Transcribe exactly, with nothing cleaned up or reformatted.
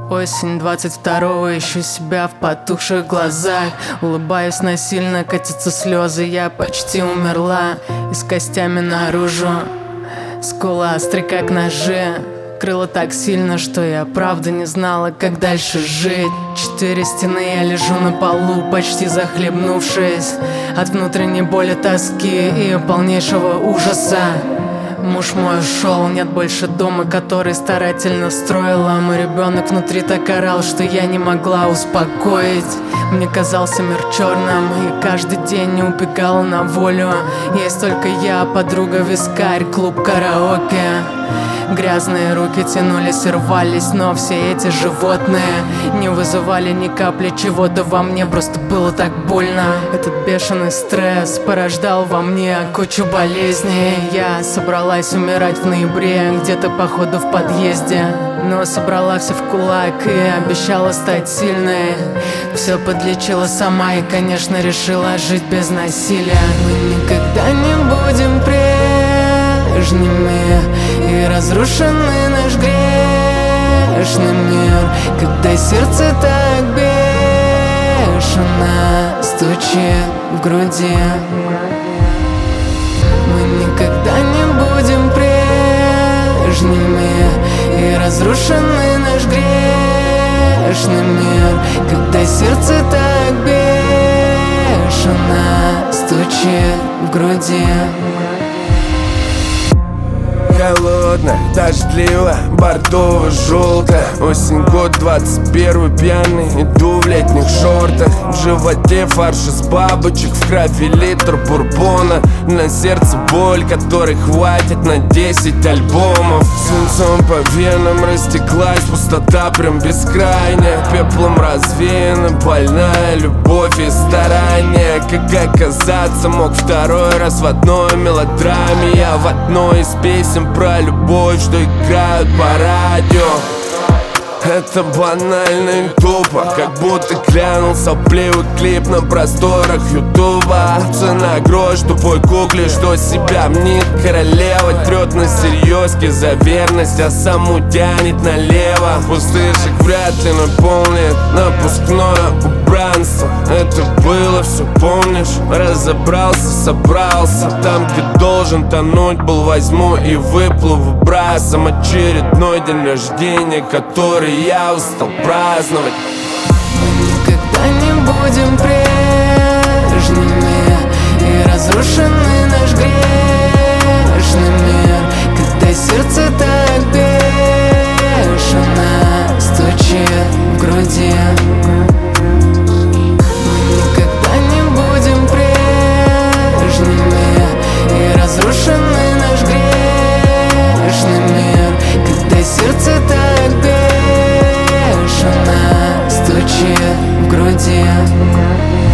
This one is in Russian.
Осень двадцать второго, ищу себя в потухших глазах. Улыбаюсь насильно, катятся слезы, я почти умерла. И с костями наружу, скула острый как ножи. Крыло так сильно, что я правда не знала, как дальше жить. Четыре стены, я лежу на полу, почти захлебнувшись от внутренней боли, тоски и полнейшего ужаса. Муж мой ушел, нет больше дома, который старательно строила. Мой ребенок внутри так орал, что я не могла успокоить. Мне казался мир черным, и каждый день не убегала на волю. Есть только я, подруга, вискарь, клуб караоке. Грязные руки тянулись и рвались, но все эти животные не вызывали ни капли чего-то во мне, просто было так больно. Этот бешеный стресс порождал во мне кучу болезней. Я собралась умирать в ноябре, где-то походу в подъезде, но собрала все в кулак и обещала стать сильной. Все подлечила сама и, конечно, решила жить без насилия. Мы никогда не будем прежними, и разрушенный наш грешный мир, когда сердце так бешено стучит в груди. Мы никогда не будем прежними, и разрушенный наш грешный мир, когда сердце так бешено стучит в груди. Холодно, дождливо, бордово-желто. Осень, год двадцать первый, пьяный, иду в летних шортах. В животе фарш из бабочек, в крови литр бурбона. На сердце боль, которой хватит на десять альбомов. Свинцом по венам растеклась пустота прям бескрайняя. Пеплом развеяна больная любовь и старание. Как оказаться мог второй раз в одной мелодраме. Я в одной из песен про любовь, что играют по радио. Это банально и тупо, как будто глянул сопливый клип на просторах ютуба. Цена грош тупой кукле, что себя мнит королева. Трет на серьезке за верность, а саму тянет налево. Пустышек вряд ли наполнит напускное убранство. Это было все, помнишь? Разобрался, собрался. Там, где должен тонуть был, возьму и выплыву брасом. Очередной день рождения, который я устал праздновать. Мы никогда не будем прежними, и разрушенный наш грешный мир, когда сердце так бешено стучит в груди. Мы никогда не будем прежними, и разрушенный наш грешный мир, когда сердце так бешено стучит в груди.